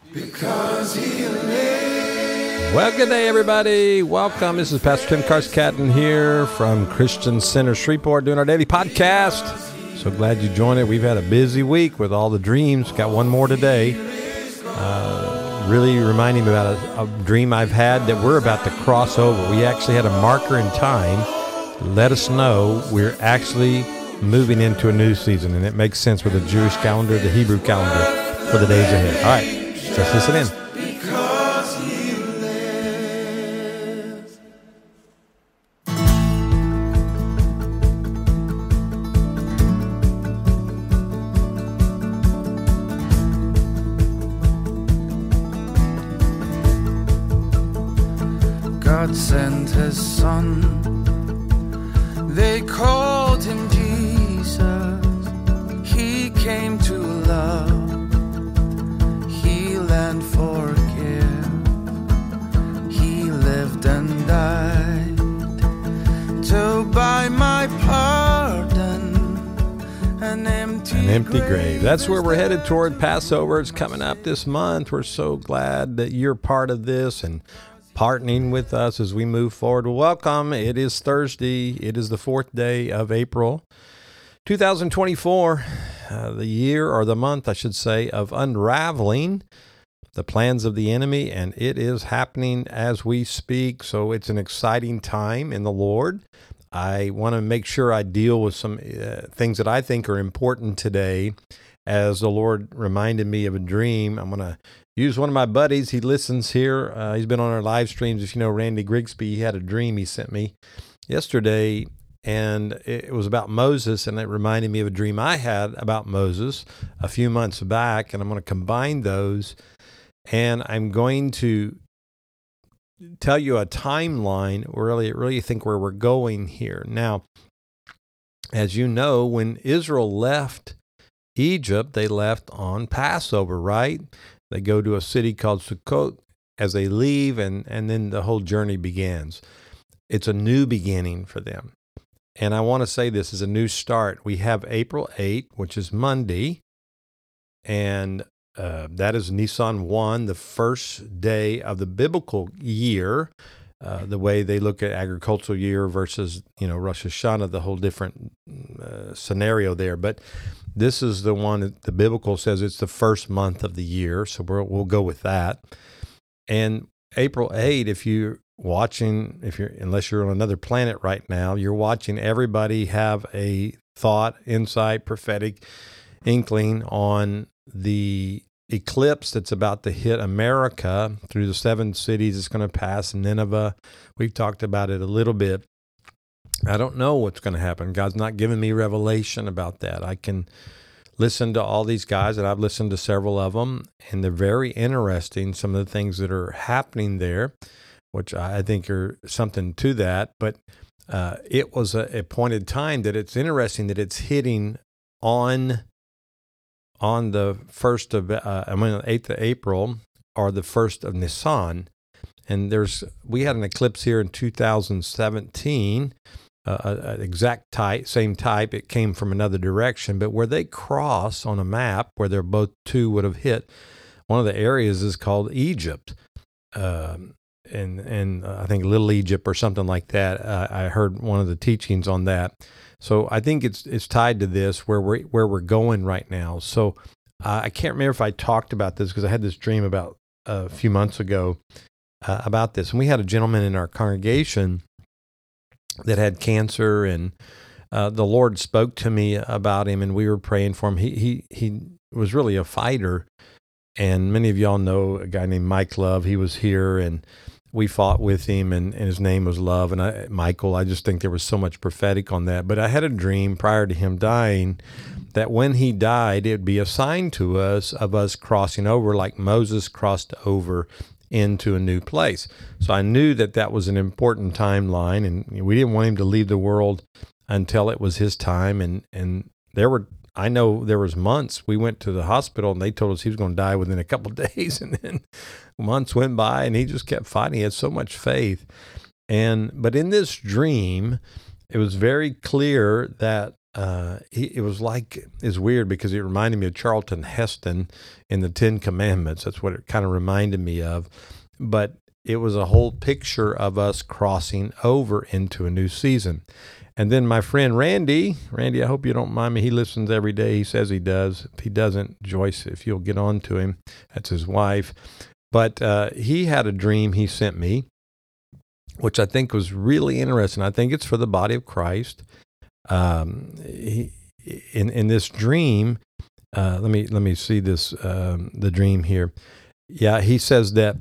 Because he lives. Well, good day, everybody. Welcome. This is Pastor Tim Carscadden here from Christian Center Shreveport doing our daily podcast. So glad you joined it. We've had a busy week with all the dreams. Got one more today. Really reminding me about a dream I've had that we're about to cross over. We actually had a marker in time to let us know we're actually moving into a new season, and it makes sense with the Jewish calendar, the Hebrew calendar for the days ahead. All right. Let's listen in. Because he lives. God sent his son. They called him Jesus. He came to love and forgive. He lived and died to buy my pardon. An empty grave. That's where we're headed toward Passover. It's coming up this month. We're so glad that you're part of this and partnering with us as we move forward. Welcome. It is Thursday. It is the 4th day of April, 2024. The year, or the month, I should say, of unraveling the plans of the enemy, and it is happening as we speak. So it's an exciting time in the Lord. I want to make sure I deal with some things that I think are important today. As the Lord reminded me of a dream, I'm going to use one of my buddies. He listens here. He's been on our live streams. If you know Randy Grigsby, he had a dream he sent me yesterday, and it was about Moses, and it reminded me of a dream I had about Moses a few months back, and I'm going to combine those. And I'm going to tell you a timeline, really think where we're going here. Now, as you know, when Israel left Egypt, they left on Passover, right? They go to a city called Sukkot as they leave, and then the whole journey begins. It's a new beginning for them. And I want to say this is a new start. We have April 8th, which is Monday, and that is Nisan 1, the first day of the biblical year, the way they look at agricultural year versus, Rosh Hashanah, the whole different scenario there. But this is the one that the biblical says it's the first month of the year, so we'll go with that. And April 8, if you're watching, unless you're on another planet right now, you're watching everybody have a thought, insight, prophetic inkling on the eclipse that's about to hit America through the 7 cities. It's going to pass Nineveh. We've talked about it a little bit. I don't know what's going to happen. God's not giving me revelation about that. I can listen to all these guys, and I've listened to several of them, and they're very interesting, some of the things that are happening there, which I think are something to that. But it was a appointed time that it's interesting that it's hitting on the 1st of, 8th of April, or the 1st of Nisan. And we had an eclipse here in 2017, exact type, same type. It came from another direction, but where they cross on a map, where they're both two would have hit, one of the areas is called Egypt. And I think Little Egypt or something like that. I heard one of the teachings on that. So I think it's tied to this, where we're going right now. So I can't remember if I talked about this, because I had this dream about a few months ago about this. And we had a gentleman in our congregation that had cancer, and the Lord spoke to me about him, and we were praying for him. He was really a fighter, and many of y'all know a guy named Mike Love. He was here, and we fought with him, and his name was Love. And Michael, I just think there was so much prophetic on that. But I had a dream prior to him dying that when he died, it would be a sign to us of us crossing over, like Moses crossed over into a new place. So I knew that was an important timeline, and we didn't want him to leave the world until it was his time. And I know there was months we went to the hospital, and they told us he was going to die within a couple of days, and then months went by, and he just kept fighting. He had so much faith. But in this dream, it was very clear that it was like, it's weird because it reminded me of Charlton Heston in the Ten Commandments. That's what it kind of reminded me of. But it was a whole picture of us crossing over into a new season. And then my friend Randy, I hope you don't mind me. He listens every day. He says he does. If he doesn't, Joyce, if you'll get on to him, that's his wife. But he had a dream he sent me, which I think was really interesting. I think it's for the body of Christ. In this dream, let me see this the dream here. Yeah, he says that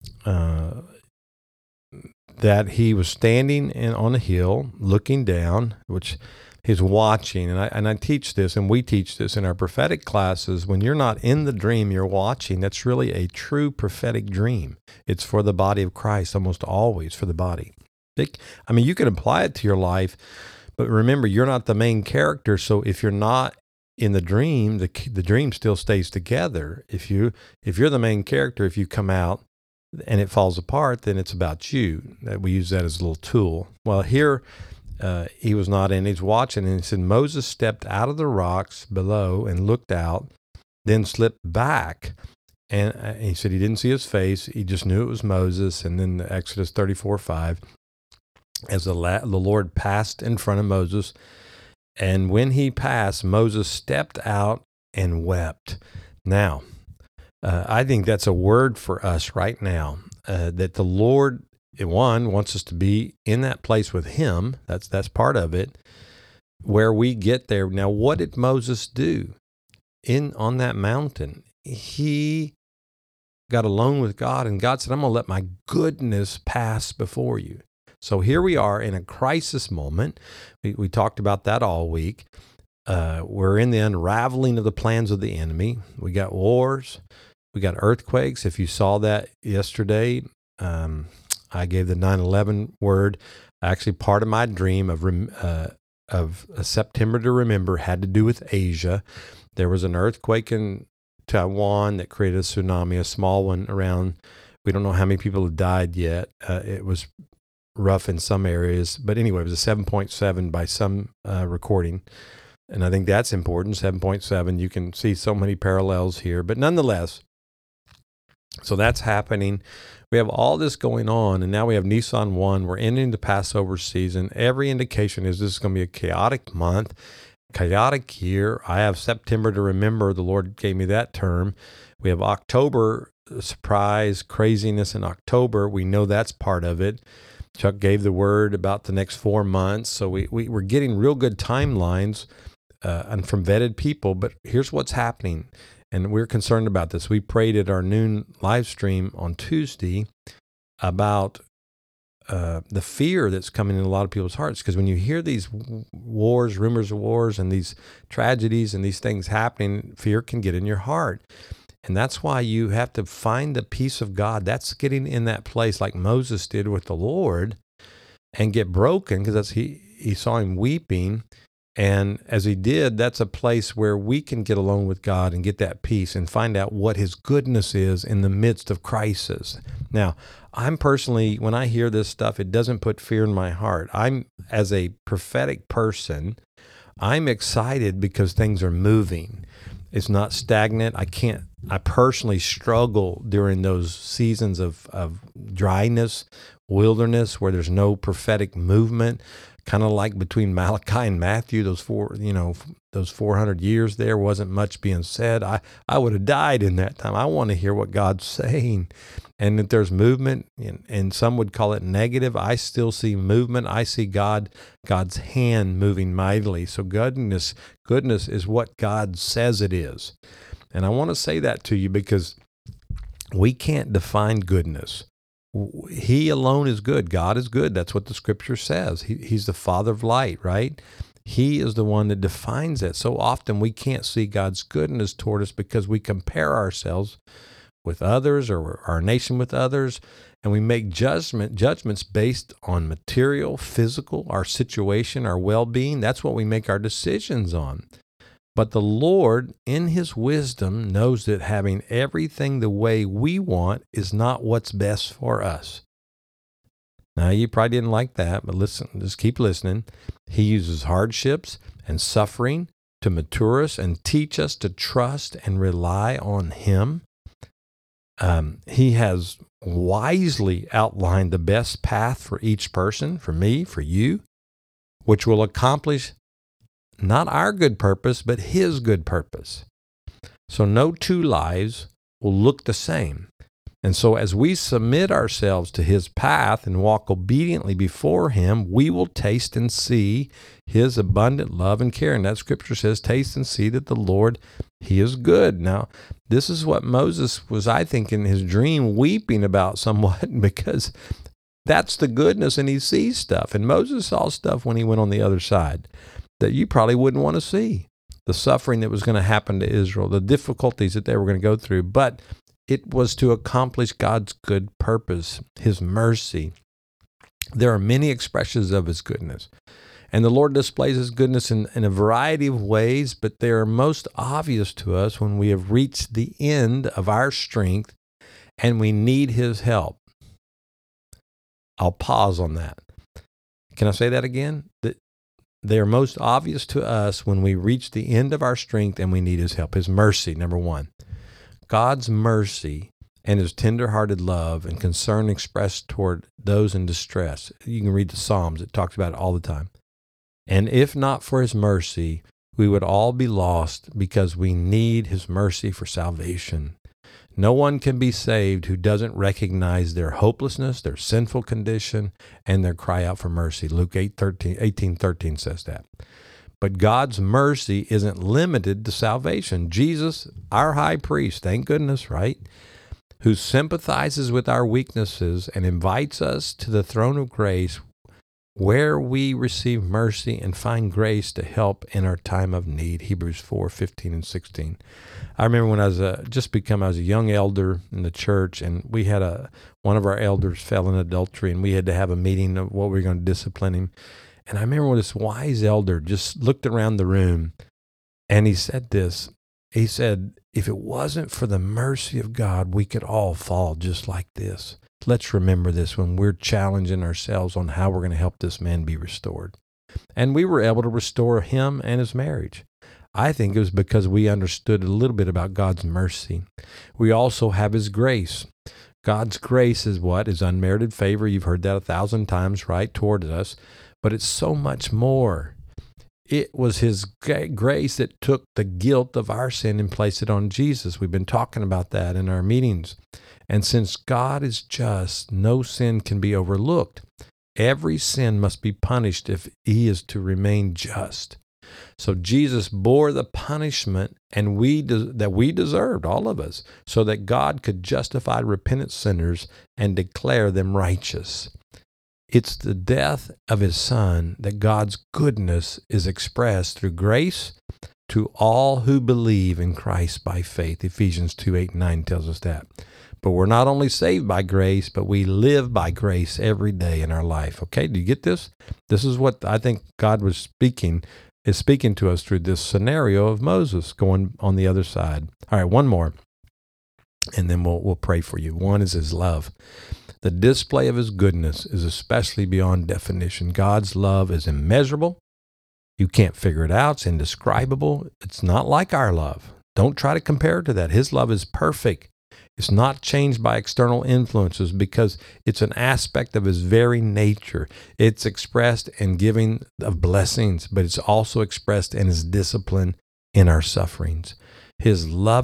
he was standing on a hill, looking down, which he's watching. And I teach this, and we teach this in our prophetic classes. When you're not in the dream, you're watching. That's really a true prophetic dream. It's for the body of Christ, almost always for the body. You can apply it to your life, but remember, you're not the main character. So if you're not in the dream, the dream still stays together. If you're the main character, if you come out and it falls apart, then it's about you. We use that as a little tool. Well, here he was not in. He's watching, and he said Moses stepped out of the rocks below and looked out, then slipped back. And he said he didn't see his face. He just knew it was Moses. And then Exodus 34:5, as the Lord passed in front of Moses, and when he passed, Moses stepped out and wept. Now, I think that's a word for us right now, that the Lord, one, wants us to be in that place with him. That's part of it, where we get there. Now, what did Moses do on that mountain? He got alone with God, and God said, I'm going to let my goodness pass before you. So here we are in a crisis moment. We talked about that all week. We're in the unraveling of the plans of the enemy. We got wars. We got earthquakes. If you saw that yesterday, I gave the 9/11 word. Actually, part of my dream of a September to remember had to do with Asia. There was an earthquake in Taiwan that created a tsunami, a small one around. We don't know how many people have died yet. It was rough in some areas, but anyway, it was a 7.7 by some recording. And I think that's important, 7.7. You can see so many parallels here, but nonetheless, so that's happening. We have all this going on, and now we have Nisan 1. We're ending the Passover season. Every indication is this is going to be a chaotic month, chaotic year. I have September to remember. The Lord gave me that term. We have October, surprise, craziness in October. We know that's part of it. Chuck gave the word about the next 4 months. So we're getting real good timelines and from vetted people. But here's what's happening. And we're concerned about this. We prayed at our noon live stream on Tuesday about the fear that's coming in a lot of people's hearts. Because when you hear these wars, rumors of wars, and these tragedies and these things happening, fear can get in your heart. And that's why you have to find the peace of God. That's getting in that place like Moses did with the Lord and get broken, because he saw him weeping. And as he did, that's a place where we can get alone with God and get that peace and find out what his goodness is in the midst of crisis. Now, I'm personally, when I hear this stuff, it doesn't put fear in my heart. As a prophetic person, I'm excited because things are moving. It's not stagnant. I personally struggle during those seasons of dryness, wilderness, where there's no prophetic movement, kind of like between Malachi and Matthew, those 400 years there wasn't much being said. I would have died in that time. I want to hear what God's saying. And if there's movement, and some would call it negative, I still see movement. I see God's hand moving mightily. So goodness is what God says it is. And I want to say that to you because we can't define goodness. He alone is good. God is good. That's what the scripture says. He's the Father of light, right? He is the one that defines it. So often we can't see God's goodness toward us because we compare ourselves with others or our nation with others, and we make judgments based on material, physical, our situation, our well-being. That's what we make our decisions on. But the Lord, in his wisdom, knows that having everything the way we want is not what's best for us. Now, you probably didn't like that, but listen, just keep listening. He uses hardships and suffering to mature us and teach us to trust and rely on Him. He has wisely outlined the best path for each person, for me, for you, which will accomplish not our good purpose, but His good purpose. So no two lives will look the same. And so as we submit ourselves to His path and walk obediently before Him, we will taste and see His abundant love and care. And that scripture says, taste and see that the Lord, He is good. Now, this is what Moses was, I think, in his dream weeping about somewhat, because that's the goodness, and he sees stuff. And Moses saw stuff when he went on the other side that you probably wouldn't want to see. The suffering that was going to happen to Israel, the difficulties that they were going to go through. But it was to accomplish God's good purpose, His mercy. There are many expressions of His goodness. And the Lord displays His goodness in a variety of ways, but they are most obvious to us when we have reached the end of our strength and we need His help. I'll pause on that. Can I say that again? They are most obvious to us when we reach the end of our strength and we need His help. His mercy, number one. God's mercy and His tender-hearted love and concern expressed toward those in distress. You can read the Psalms. It talks about it all the time. And if not for His mercy, we would all be lost, because we need His mercy for salvation. No one can be saved who doesn't recognize their hopelessness, their sinful condition, and their cry out for mercy. Luke 18:13 says that. But God's mercy isn't limited to salvation. Jesus, our high priest, thank goodness, right? Who sympathizes with our weaknesses and invites us to the throne of grace, where we receive mercy and find grace to help in our time of need. Hebrews 4:15 and 16. I remember when I was a young elder in the church, and we had one of our elders fell in adultery, and we had to have a meeting of what we were going to discipline him. And I remember when this wise elder just looked around the room, and he said this. He said, if it wasn't for the mercy of God, we could all fall just like this. Let's remember this when we're challenging ourselves on how we're going to help this man be restored. And we were able to restore him and his marriage. I think it was because we understood a little bit about God's mercy. We also have His grace. God's grace is what? Is unmerited favor. You've heard that 1,000 times, right, toward us. But it's so much more. It was His grace that took the guilt of our sin and placed it on Jesus. We've been talking about that in our meetings. And since God is just, no sin can be overlooked. Every sin must be punished if He is to remain just. So Jesus bore the punishment that we deserved, all of us, so that God could justify repentant sinners and declare them righteous. It's the death of His Son that God's goodness is expressed through grace to all who believe in Christ by faith. Ephesians 2:8-9 tells us that. But we're not only saved by grace, but we live by grace every day in our life. Okay, do you get this? This is what I think God is speaking to us through this scenario of Moses going on the other side. All right, one more, and then we'll pray for you. One is His love. The display of His goodness is especially beyond definition. God's love is immeasurable. You can't figure it out. It's indescribable. It's not like our love. Don't try to compare it to that. His love is perfect. It's not changed by external influences because it's an aspect of His very nature. It's expressed in giving of blessings, but it's also expressed in His discipline in our sufferings. The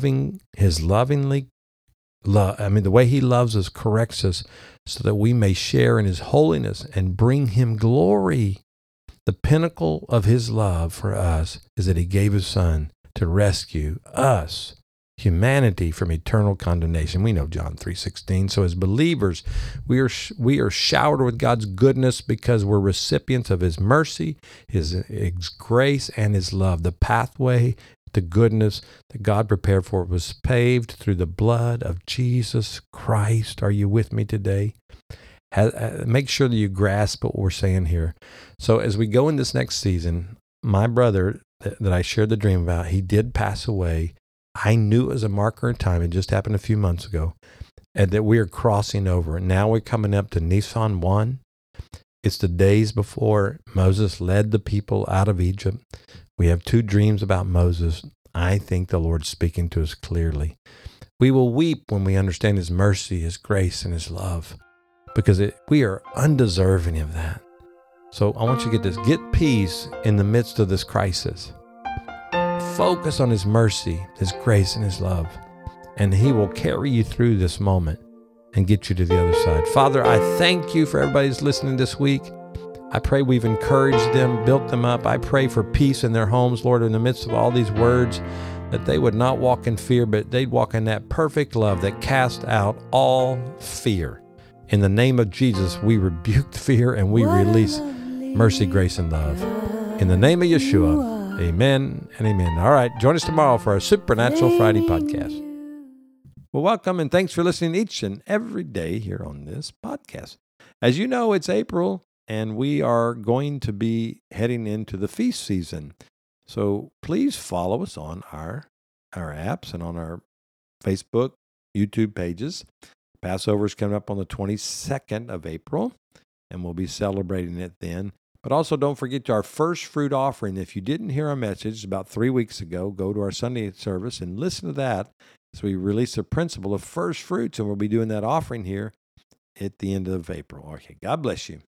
way He loves us corrects us so that we may share in His holiness and bring Him glory. The pinnacle of His love for us is that He gave His Son to rescue us, humanity, from eternal condemnation. We know John 3:16. So as believers, we are showered with God's goodness because we're recipients of His mercy, His grace, and His love. The pathway to goodness that God prepared for was paved through the blood of Jesus Christ. Are you with me today? Make sure that you grasp what we're saying here. So as we go in this next season, my brother that I shared the dream about, he did pass away. I knew it was a marker in time. It just happened a few months ago. And that we are crossing over. Now we're coming up to Nisan 1. It's the days before Moses led the people out of Egypt. We have 2 dreams about Moses. I think the Lord's speaking to us clearly. We will weep when we understand His mercy, His grace, and His love, because we are undeserving of that. So I want you to get this. Get peace in the midst of this crisis. Focus on His mercy, His grace, and His love, and He will carry you through this moment and get you to the other side. Father, I thank You for everybody who's listening this week. I pray we've encouraged them, built them up. I pray for peace in their homes, Lord, in the midst of all these words, that they would not walk in fear, but they'd walk in that perfect love that casts out all fear. In the name of Jesus, we rebuke fear and we release mercy, grace, and love. In the name of Yeshua, amen and amen. All right, join us tomorrow for our Supernatural Friday podcast. Well, welcome and thanks for listening each and every day here on this podcast. As you know, it's April, and we are going to be heading into the feast season. So please follow us on our apps and on our Facebook, YouTube pages. Passover is coming up on the 22nd of April, and we'll be celebrating it then. But also don't forget our first fruit offering. If you didn't hear our message about 3 weeks ago, go to our Sunday service and listen to that as we release the principle of first fruits, and we'll be doing that offering here at the end of April. Okay, God bless you.